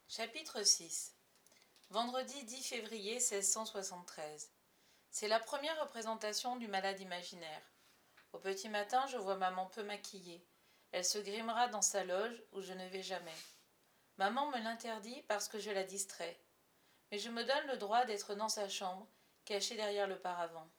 Chapitre 6. Vendredi 10 février 1673. C'est la première représentation du malade imaginaire. Au petit matin, je vois maman peu maquillée. Elle se grimera dans sa loge où je ne vais jamais. Maman me l'interdit parce que je la distrais. Mais je me donne le droit d'être dans sa chambre, cachée derrière le paravent.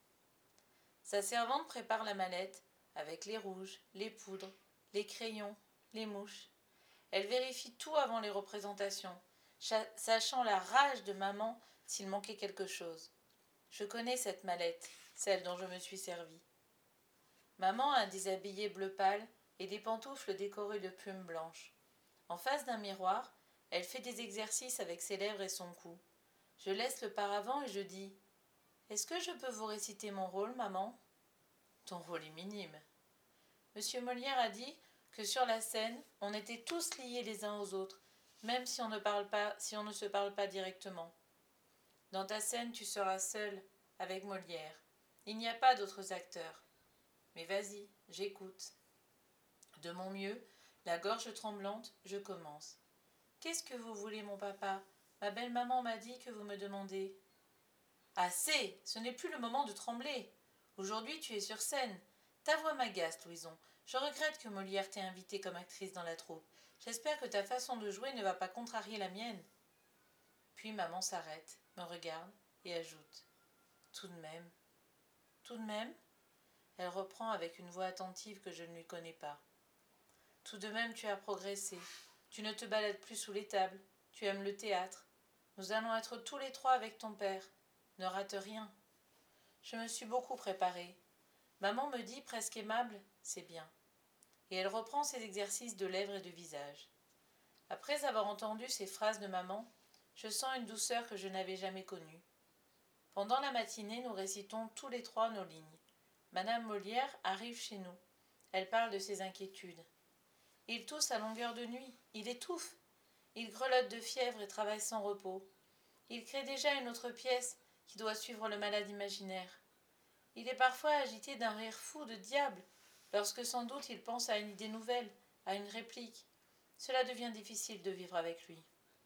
Sa servante prépare la mallette, avec les rouges, les poudres, les crayons, les mouches. Elle vérifie tout avant les représentations, sachant la rage de maman s'il manquait quelque chose. Je connais cette mallette, celle dont je me suis servie. Maman a un déshabillé bleu pâle et des pantoufles décorées de plumes blanches. En face d'un miroir, elle fait des exercices avec ses lèvres et son cou. Je laisse le paravent et je dis « Est-ce que je peux vous réciter mon rôle, maman ?»« Ton rôle est minime. » Monsieur Molière a dit que sur la scène, on était tous liés les uns aux autres, même si on ne se parle pas directement. Dans ta scène, tu seras seul avec Molière. Il n'y a pas d'autres acteurs. Mais vas-y, j'écoute. De mon mieux, la gorge tremblante, je commence. Qu'est-ce que vous voulez, mon papa ? Ma belle-maman m'a dit que vous me demandez. Assez, ce n'est plus le moment de trembler. Aujourd'hui, tu es sur scène. Ta voix m'agace, Louison. Je regrette que Molière t'ait invitée comme actrice dans la troupe. J'espère que ta façon de jouer ne va pas contrarier la mienne. Puis maman s'arrête, me regarde et ajoute. Tout de même. Tout de même ? Elle reprend avec une voix attentive que je ne lui connais pas. Tout de même, tu as progressé. Tu ne te balades plus sous les tables. Tu aimes le théâtre. Nous allons être tous les trois avec ton père. Ne rate rien. Je me suis beaucoup préparée. Maman me dit, presque aimable, c'est bien. Et elle reprend ses exercices de lèvres et de visage. Après avoir entendu ces phrases de maman, je sens une douceur que je n'avais jamais connue. Pendant la matinée, nous récitons tous les trois nos lignes. Madame Molière arrive chez nous. Elle parle de ses inquiétudes. Il tousse à longueur de nuit, il étouffe. Il grelotte de fièvre et travaille sans repos. Il crée déjà une autre pièce qui doit suivre le malade imaginaire. Il est parfois agité d'un rire fou de diable, lorsque sans doute il pense à une idée nouvelle, à une réplique. Cela devient difficile de vivre avec lui.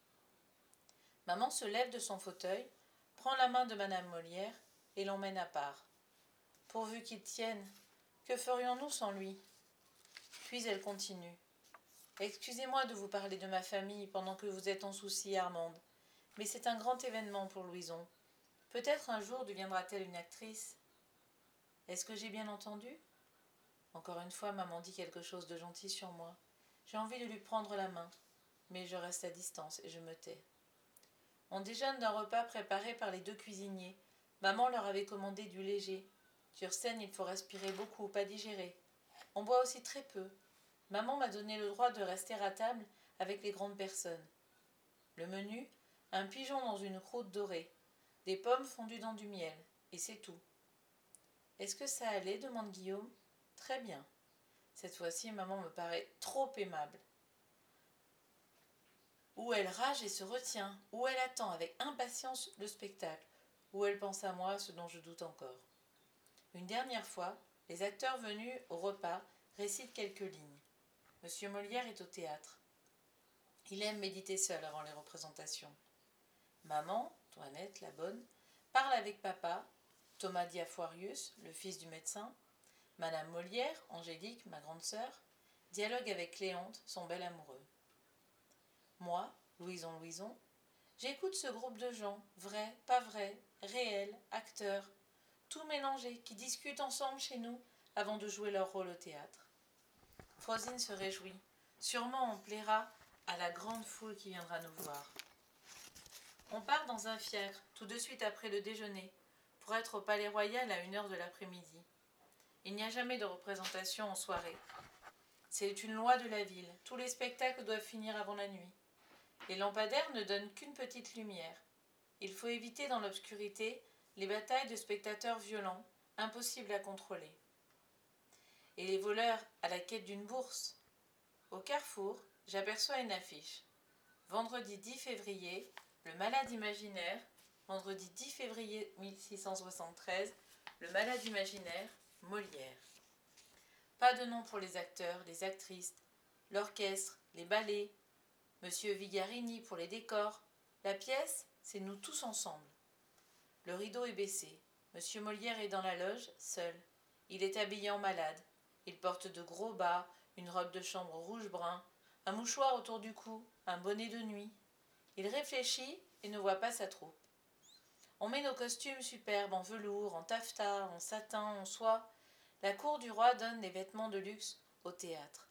Maman se lève de son fauteuil, prend la main de madame Molière et l'emmène à part. Pourvu qu'il tienne, que ferions-nous sans lui ? Puis elle continue. Excusez-moi de vous parler de ma famille pendant que vous êtes en souci, Armande, mais c'est un grand événement pour Louison. Peut-être un jour deviendra-t-elle une actrice. Est-ce que j'ai bien entendu ? Encore une fois, maman dit quelque chose de gentil sur moi. J'ai envie de lui prendre la main, mais je reste à distance et je me tais. On déjeune d'un repas préparé par les deux cuisiniers. Maman leur avait commandé du léger. Sur scène, il faut respirer beaucoup, pas digérer. On boit aussi très peu. Maman m'a donné le droit de rester à table avec les grandes personnes. Le menu, un pigeon dans une croûte dorée, des pommes fondues dans du miel, et c'est tout. Est-ce que ça allait ? Demande Guillaume. Très bien. Cette fois-ci, maman me paraît trop aimable. Ou elle rage et se retient, ou elle attend avec impatience le spectacle, ou elle pense à moi, ce dont je doute encore. Une dernière fois, les acteurs venus au repas récitent quelques lignes. Monsieur Molière est au théâtre. Il aime méditer seul avant les représentations. Maman, Toinette, la bonne, parle avec papa, Thomas Diafoirius, le fils du médecin, Madame Molière, Angélique, ma grande sœur, dialogue avec Cléante, son bel amoureux. Moi, Louison, j'écoute ce groupe de gens, vrais, pas vrais, réels, acteurs, tout mélangés, qui discutent ensemble chez nous avant de jouer leur rôle au théâtre. Frosine se réjouit. Sûrement on plaira à la grande foule qui viendra nous voir. On part dans un fiacre, tout de suite après le déjeuner, pour être au Palais Royal à 1h de l'après-midi. Il n'y a jamais de représentation en soirée. C'est une loi de la ville. Tous les spectacles doivent finir avant la nuit. Les lampadaires ne donnent qu'une petite lumière. Il faut éviter dans l'obscurité les batailles de spectateurs violents, impossibles à contrôler. Et les voleurs à la quête d'une bourse. Au carrefour, j'aperçois une affiche. Vendredi 10 février, le malade imaginaire. Vendredi 10 février 1673, le malade imaginaire, Molière. Pas de nom pour les acteurs, les actrices, l'orchestre, les ballets. Monsieur Vigarini pour les décors. La pièce, c'est nous tous ensemble. Le rideau est baissé. Monsieur Molière est dans la loge, seul. Il est habillé en malade. Il porte de gros bas, une robe de chambre rouge-brun, un mouchoir autour du cou, un bonnet de nuit. Il réfléchit et ne voit pas sa troupe. On met nos costumes superbes en velours, en taffetas, en satin, en soie. La cour du roi donne des vêtements de luxe au théâtre.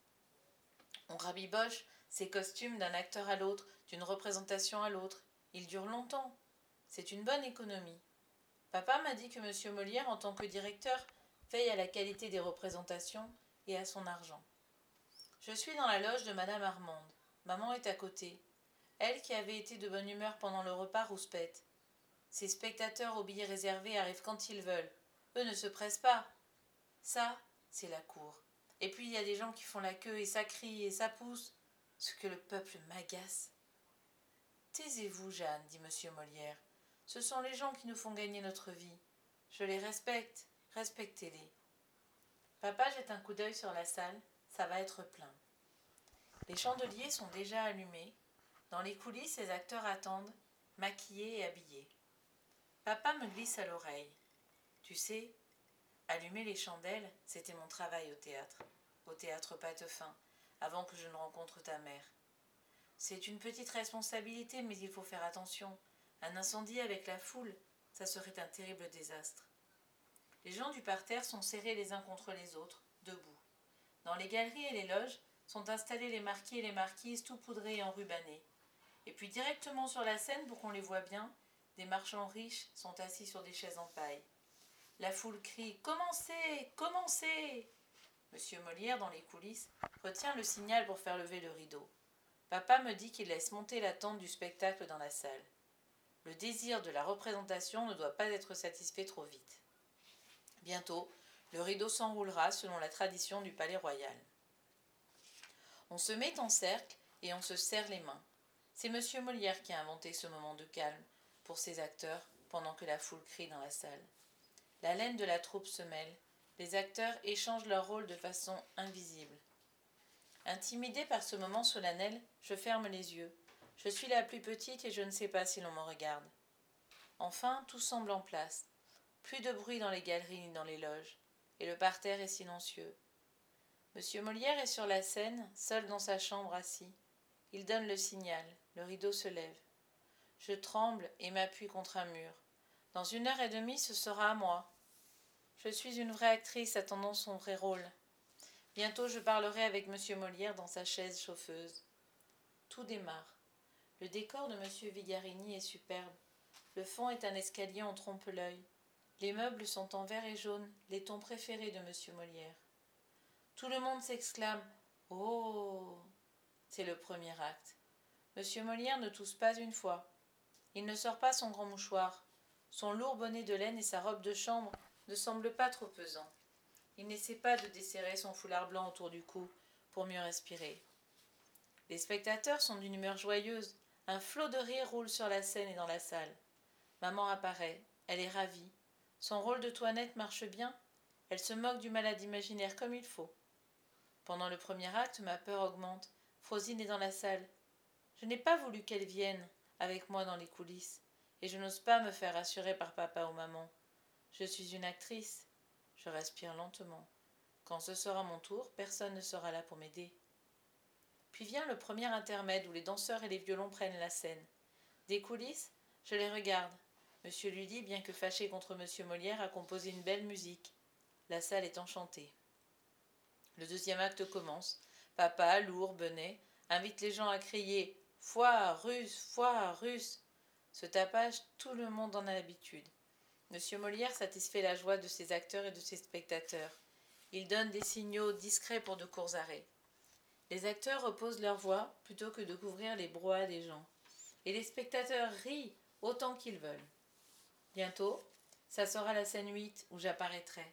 On rabiboche ces costumes d'un acteur à l'autre, d'une représentation à l'autre. Ils durent longtemps. C'est une bonne économie. Papa m'a dit que M. Molière, en tant que directeur, veille à la qualité des représentations et à son argent. Je suis dans la loge de Madame Armande. Maman est à côté. Elle, qui avait été de bonne humeur pendant le repas, rouspète. Ces spectateurs aux billets réservés arrivent quand ils veulent. Eux ne se pressent pas. Ça, c'est la cour. Et puis il y a des gens qui font la queue et ça crie et ça pousse. Ce que le peuple m'agace. Taisez-vous, Jeanne, dit M. Molière. Ce sont les gens qui nous font gagner notre vie. Je les respecte. Respectez-les. Papa jette un coup d'œil sur la salle. Ça va être plein. Les chandeliers sont déjà allumés. Dans les coulisses, les acteurs attendent, maquillés et habillés. Papa me glisse à l'oreille. Tu sais, allumer les chandelles, c'était mon travail au théâtre Patefin, avant que je ne rencontre ta mère. C'est une petite responsabilité, mais il faut faire attention. Un incendie avec la foule, ça serait un terrible désastre. Les gens du parterre sont serrés les uns contre les autres, debout. Dans les galeries et les loges sont installés les marquis et les marquises tout poudrés et enrubanés. Et puis directement sur la scène, pour qu'on les voie bien, des marchands riches sont assis sur des chaises en paille. La foule crie « Commencez, commencez !» Monsieur Molière, dans les coulisses, retient le signal pour faire lever le rideau. Papa me dit qu'il laisse monter l'attente du spectacle dans la salle. Le désir de la représentation ne doit pas être satisfait trop vite. Bientôt, le rideau s'enroulera selon la tradition du palais royal. On se met en cercle et on se serre les mains. C'est Monsieur Molière qui a inventé ce moment de calme pour ses acteurs pendant que la foule crie dans la salle. La laine de la troupe se mêle. Les acteurs échangent leur rôle de façon invisible. Intimidée par ce moment solennel, je ferme les yeux. Je suis la plus petite et je ne sais pas si l'on me regarde. Enfin, tout semble en place. Plus de bruit dans les galeries ni dans les loges. Et le parterre est silencieux. Monsieur Molière est sur la scène, seul dans sa chambre assis. Il donne le signal. Le rideau se lève. Je tremble et m'appuie contre un mur. Dans 1 heure et demie, ce sera à moi. Je suis une vraie actrice attendant son vrai rôle. Bientôt je parlerai avec M. Molière dans sa chaise chauffeuse. Tout démarre. Le décor de M. Vigarini est superbe. Le fond est un escalier en trompe-l'œil. Les meubles sont en vert et jaune, les tons préférés de M. Molière. Tout le monde s'exclame « Oh !» C'est le premier acte. M. Molière ne tousse pas une fois. Il ne sort pas son grand mouchoir. Son lourd bonnet de laine et sa robe de chambre ne semblent pas trop pesants. Il n'essaie pas de desserrer son foulard blanc autour du cou pour mieux respirer. Les spectateurs sont d'une humeur joyeuse. Un flot de rire roule sur la scène et dans la salle. Maman apparaît. Elle est ravie. Son rôle de Toinette marche bien. Elle se moque du malade imaginaire comme il faut. Pendant le premier acte, ma peur augmente. Frosine est dans la salle. Je n'ai pas voulu qu'elle vienne avec moi dans les coulisses. Et je n'ose pas me faire rassurer par papa ou maman. Je suis une actrice. Je respire lentement. Quand ce sera mon tour, personne ne sera là pour m'aider. Puis vient le premier intermède où les danseurs et les violons prennent la scène. Des coulisses, je les regarde. Monsieur Lully, bien que fâché contre Monsieur Molière, a composé une belle musique. La salle est enchantée. Le deuxième acte commence. Papa, lourd, Benet, invite les gens à crier « Foire russe, foire russe !» Ce tapage, tout le monde en a l'habitude. Monsieur Molière satisfait la joie de ses acteurs et de ses spectateurs. Il donne des signaux discrets pour de courts arrêts. Les acteurs reposent leur voix plutôt que de couvrir les brouhahas des gens. Et les spectateurs rient autant qu'ils veulent. Bientôt, ça sera la scène 8 où j'apparaîtrai.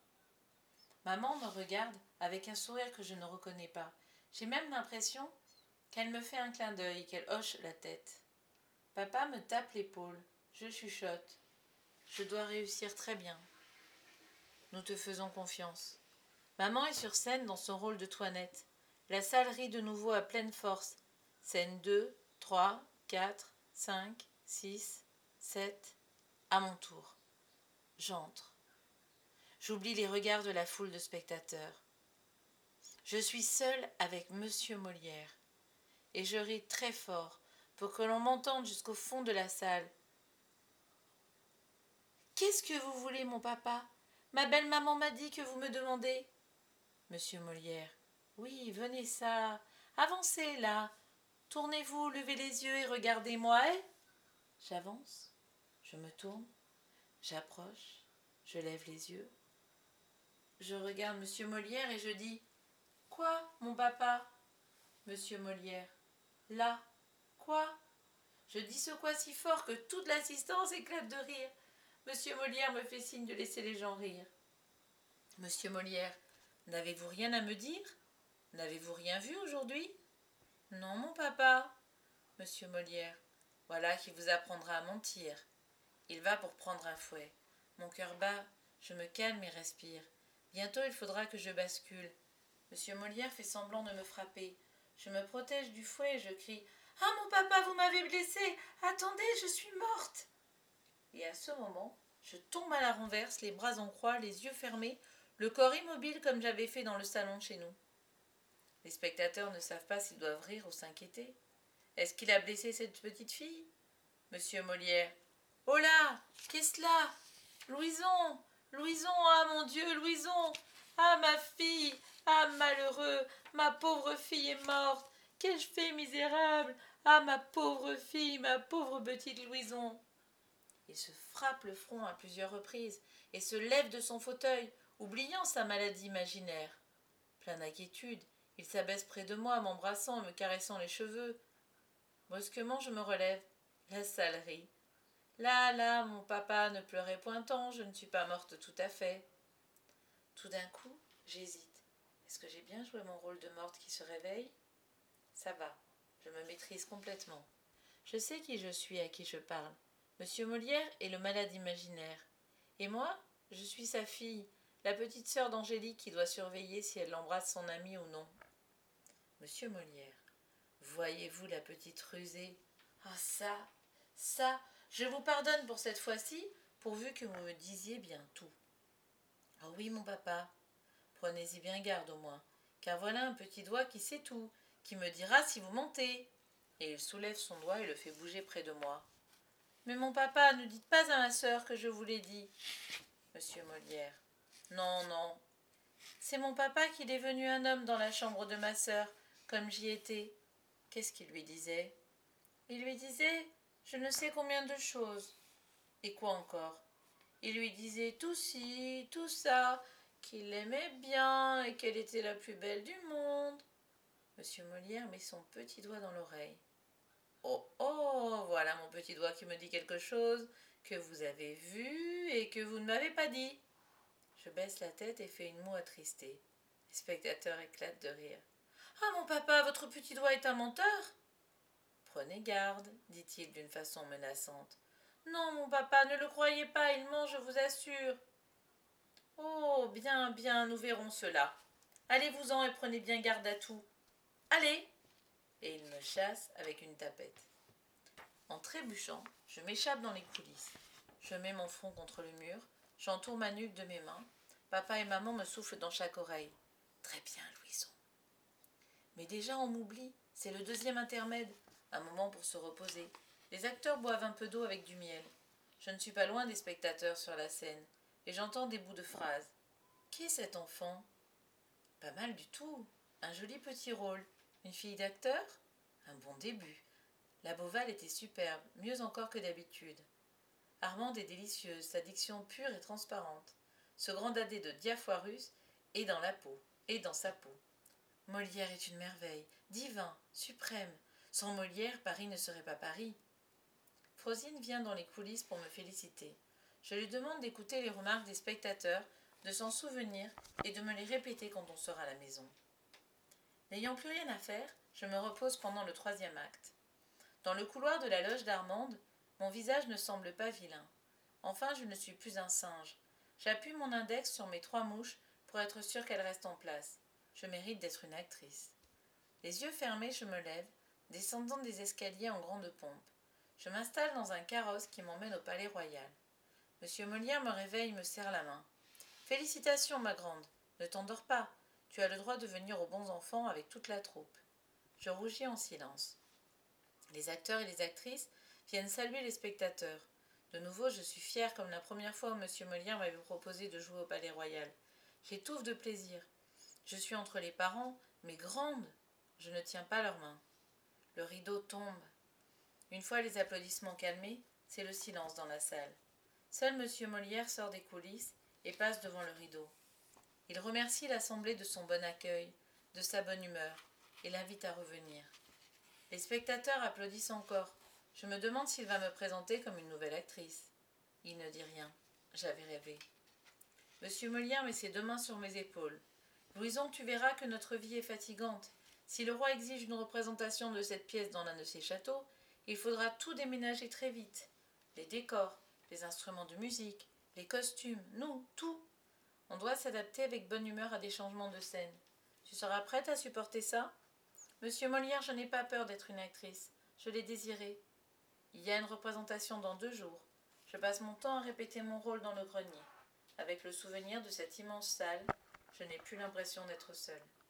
Maman me regarde avec un sourire que je ne reconnais pas. J'ai même l'impression qu'elle me fait un clin d'œil et qu'elle hoche la tête. Papa me tape l'épaule. Je chuchote. Je dois réussir très bien. Nous te faisons confiance. Maman est sur scène dans son rôle de Toinette. La salle rit de nouveau à pleine force. Scène 2, 3, 4, 5, 6, 7. À mon tour. J'entre. J'oublie les regards de la foule de spectateurs. Je suis seule avec Monsieur Molière, et je ris très fort pour que l'on m'entende jusqu'au fond de la salle. Qu'est-ce que vous voulez, mon papa? Ma belle-maman m'a dit que vous me demandez. Monsieur Molière. Oui, venez ça. Avancez là. Tournez-vous, levez les yeux et regardez-moi, eh? J'avance, je me tourne, j'approche, je lève les yeux. Je regarde Monsieur Molière et je dis « Quoi, mon papa ?» Monsieur Molière. « Là. Quoi ?» Je dis ce quoi si fort que toute l'assistance éclate de rire. Monsieur Molière me fait signe de laisser les gens rire. Monsieur Molière. N'avez-vous rien à me dire? N'avez-vous rien vu aujourd'hui? Non, mon papa. Monsieur Molière. Voilà qui vous apprendra à mentir. Il va pour prendre un fouet. Mon cœur bat, je me calme et respire. Bientôt il faudra que je bascule. Monsieur Molière fait semblant de me frapper. Je me protège du fouet et je crie « Ah, mon papa, vous m'avez blessée! Attendez, je suis morte !» Et à ce moment, je tombe à la renverse, les bras en croix, les yeux fermés, le corps immobile comme j'avais fait dans le salon chez nous. Les spectateurs ne savent pas s'ils doivent rire ou s'inquiéter. Est-ce qu'il a blessé cette petite fille? Monsieur Molière. Oh là! Qu'est-ce là? Louison! Louison! Ah mon Dieu, Louison! Ah ma fille! Ah malheureux! Ma pauvre fille est morte! Qu'ai-je fait, misérable? Ah ma pauvre fille, ma pauvre petite Louison! Il se frappe le front à plusieurs reprises et se lève de son fauteuil, oubliant sa maladie imaginaire. Plein d'inquiétude, il s'abaisse près de moi, m'embrassant et me caressant les cheveux. Brusquement, je me relève. La salle rit. Là, là, mon papa, ne pleurez point tant, je ne suis pas morte tout à fait. Tout d'un coup, j'hésite. Est-ce que j'ai bien joué mon rôle de morte qui se réveille? Ça va, je me maîtrise complètement. Je sais qui je suis, à qui je parle. Monsieur Molière est le malade imaginaire. Et moi, je suis sa fille, la petite sœur d'Angélique qui doit surveiller si elle embrasse son amie ou non. Monsieur Molière. Voyez-vous la petite rusée? Ah ça, je vous pardonne pour cette fois-ci, pourvu que vous me disiez bien tout. Oh oui, mon papa, prenez-y bien garde au moins, car voilà un petit doigt qui sait tout, qui me dira si vous mentez. Et il soulève son doigt et le fait bouger près de moi. Mais mon papa, ne dites pas à ma sœur que je vous l'ai dit. Monsieur Molière. Non, non. C'est mon papa qui est venu un homme dans la chambre de ma sœur, comme j'y étais. Qu'est-ce qu'il lui disait? Il lui disait je ne sais combien de choses. Et quoi encore? Il lui disait tout ci, tout ça, qu'il l'aimait bien et qu'elle était la plus belle du monde. Monsieur Molière met son petit doigt dans l'oreille. Oh, oh, voilà mon petit doigt qui me dit quelque chose que vous avez vu et que vous ne m'avez pas dit. Je baisse la tête et fais une moue attristée. Les spectateurs éclatent de rire. Ah, mon papa, votre petit doigt est un menteur? Prenez garde, dit-il d'une façon menaçante. Non, mon papa, ne le croyez pas, il ment, je vous assure. Oh, bien, bien, nous verrons cela. Allez-vous-en et prenez bien garde à tout. Allez! Et il me chasse avec une tapette. En trébuchant, je m'échappe dans les coulisses. Je mets mon front contre le mur, j'entoure ma nuque de mes mains. Papa et maman me soufflent dans chaque oreille. Très bien, Louison. Mais déjà on m'oublie, c'est le deuxième intermède. Un moment pour se reposer. Les acteurs boivent un peu d'eau avec du miel. Je ne suis pas loin des spectateurs sur la scène, et j'entends des bouts de phrases. Qui est cet enfant? Pas mal du tout. Un joli petit rôle. Une fille d'acteur? Un bon début. La Beauval était superbe, mieux encore que d'habitude. Armande est délicieuse, sa diction pure et transparente. Ce grand dadais de Diafoirus est dans la peau, et dans sa peau. Molière est une merveille, divin, suprême. Sans Molière, Paris ne serait pas Paris. Frosine vient dans les coulisses pour me féliciter. Je lui demande d'écouter les remarques des spectateurs, de s'en souvenir et de me les répéter quand on sera à la maison. N'ayant plus rien à faire, je me repose pendant le troisième acte. Dans le couloir de la loge d'Armande, mon visage ne semble pas vilain. Enfin, je ne suis plus un singe. J'appuie mon index sur mes 3 mouches pour être sûre qu'elles restent en place. Je mérite d'être une actrice. Les yeux fermés, je me lève, descendant des escaliers en grande pompe. Je m'installe dans un carrosse qui m'emmène au Palais Royal. Monsieur Molière me réveille et me serre la main. « Félicitations, ma grande. Ne t'endors pas. Tu as le droit de venir aux bons enfants avec toute la troupe. » Je rougis en silence. Les acteurs et les actrices viennent saluer les spectateurs. De nouveau, je suis fière comme la première fois où monsieur Molière m'avait proposé de jouer au Palais Royal. J'étouffe de plaisir. Je suis entre les parents, mais grande. Je ne tiens pas leurs mains. Le rideau tombe. Une fois les applaudissements calmés, c'est le silence dans la salle. Seul monsieur Molière sort des coulisses et passe devant le rideau. Il remercie l'assemblée de son bon accueil, de sa bonne humeur, et l'invite à revenir. Les spectateurs applaudissent encore. Je me demande s'il va me présenter comme une nouvelle actrice. Il ne dit rien. J'avais rêvé. Monsieur Molière met ses deux mains sur mes épaules. Louison, tu verras que notre vie est fatigante. Si le roi exige une représentation de cette pièce dans l'un de ses châteaux, il faudra tout déménager très vite. Les décors, les instruments de musique, les costumes, nous, tout. On doit s'adapter avec bonne humeur à des changements de scène. Tu seras prête à supporter ça ? Monsieur Molière, je n'ai pas peur d'être une actrice. Je l'ai désiré. Il y a une représentation dans 2 jours. Je passe mon temps à répéter mon rôle dans le grenier. Avec le souvenir de cette immense salle, je n'ai plus l'impression d'être seule.